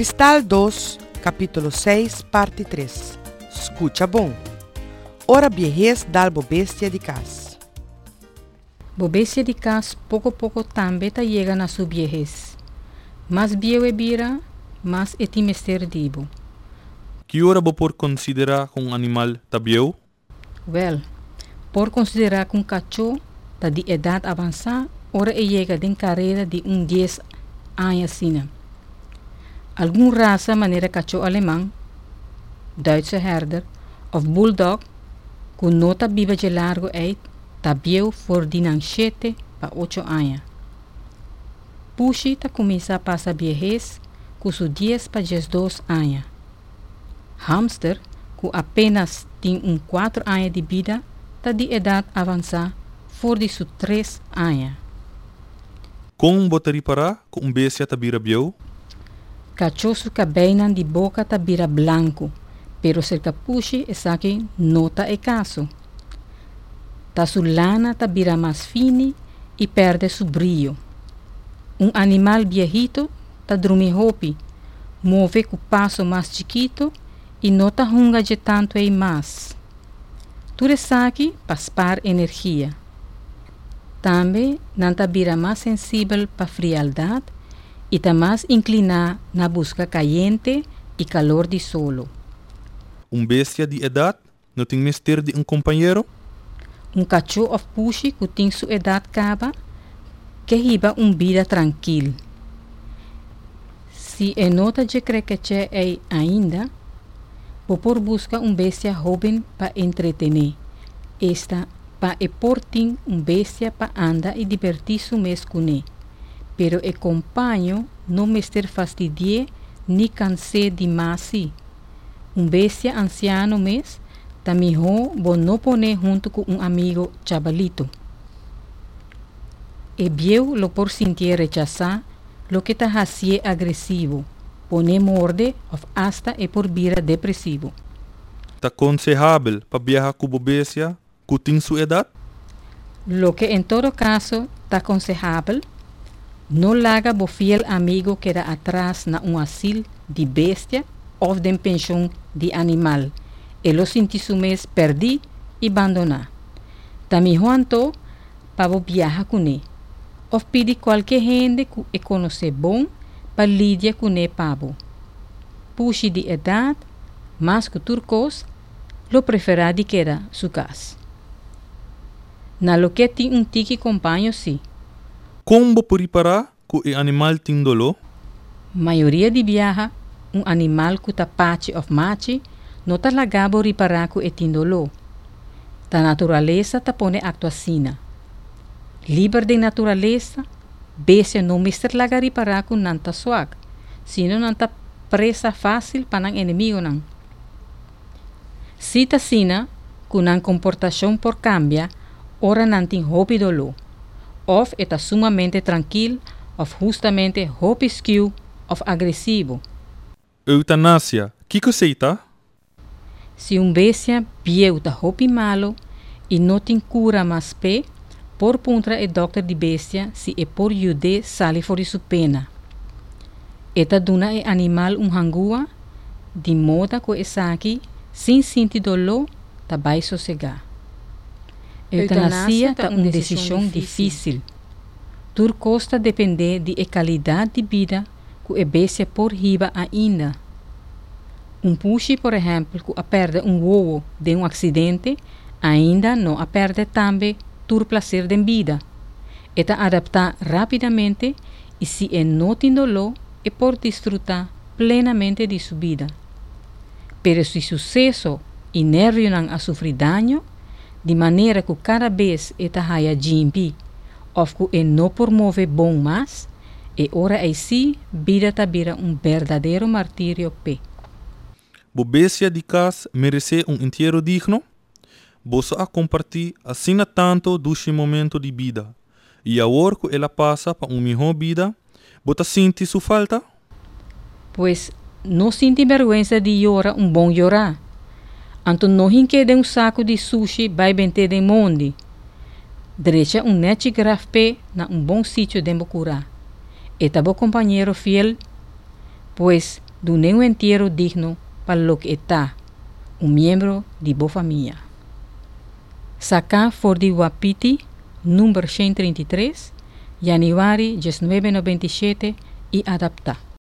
Cristal 2, capítulo 6, parte 3. Escucha bom. Ora viejez dal bestia de casa. Bestia de casa pouco a pouco também chega na sua viejez. Mais viejo vira, mais é timester dibo. Que hora por considerar que animal tá viejo? Well, por considerar que cachorro tá de idade avançada, ora chega de carreira de 10 anos assim. Algum raça maneira cachorro alemão, Duitse herder of bulldog, que nota biba de largo tá viejo for de 7 para 8 anos. Puxi tá começa a passar viejez com seus 10 para 12 anos. Hamster, que apenas tem 4 anos de vida, tá de idade avançada for de seus 3 anos. Como botar reparar que bestia tá vira viejo? Cachorro cabelo de boca tá vira branco, pero se capuche é que nota é caso. Ta su lana tá vira mais fina e perde su brilho. Animal viejito tá dorme hopi, move com passo mais chiquito e nota hunga de tanto e mais. Tudo sabe paspar energia. Também não tá vira mais sensível para frialdade e tá mais inclinado na busca caliente e calor de solo. Bestia de idade não tem mister de companheiro? Cachorro of puxi que tem sua idade acaba, que riba vida tranquila. Se é nota de crequeche é ainda, por busca bestia jovem para entretener. Esta para portin bestia para andar e divertir-se mês com ele. Pero o companheiro não me ester fastidie ni cansé demais. Bestia anciano mês, também bom não pone junto com amigo chabalito. E viu lo por sentir rechazar, lo que tá hacie agressivo, pone morde of hasta e por vira depressivo. Tá aconselhável para viajar com bestia que tem sua idade? Lo que em todo caso tá aconselhável, não larga bo fiel amigo que era atrás na asilo de bestia ou de pensão de animal. Ele senti su mês perdi e abandonar. Também Juanto para viajar com ele. Ou pedi qualquer gente que conhece bom para lidiar com ele pabo. Puxe de idade, mas que turcos, lo prefere de que era sua casa. Na lo que tem tique companheiro sim. Como por reparar que o animal tem dolor? Maioria de viaja, animal que tá pache of machi, não tá lagabo reparar que tem dolor. Ta natureza tá pone actuacina. Liber de natureza, bestia não mister laga reparar que não tá suag, sino não tá presa fácil para não inimigo não. Se tá sina, que não comportação por cambia, ora não tem hobby dolor. Of está sumamente tranquilo, of justamente hobby skill, of agressivo. Eutanásia, que aceita? Se bestia viu tá hobby malo e não tem cura mais pé, por puntra e doctor de bestia se é por jude sale fora sua pena. Eta duna é animal hangua, de modo que essa aqui, sem sentir dolor, tá vai sossegar. Eutanásia é uma decisão difícil. Tudo custa depender de qualidade de vida que a bestia por riba ainda. Puxi, por exemplo, que perde ovo de acidente, ainda não perde também todo prazer de vida. Eta adapta rapidamente e se não tem dolor, é por desfrutar plenamente de sua vida. Pero se sucesso e nervio não a sofrer dano, de maneira que cada vez eta haya jimbi, ou que não promove bom mais, e ora assim, vida tá vira verdadeiro martírio pé. Bestia de casa merece inteiro digno? Você a compartilhar assim tanto dos momento de vida. E agora que ela passa para melhor vida, você sente sua falta? Pois não sente vergonha de chorar bom chorar. Anto não hinque de saco de sushi vai bente de monde. Derecha net grafpe na bom sítio de curar. Eta bo companheiro fiel, pois do um entierro digno para lo que está, membro de boa família. Sacá for de Wapiti, número 133, Januari 1997 e adaptar.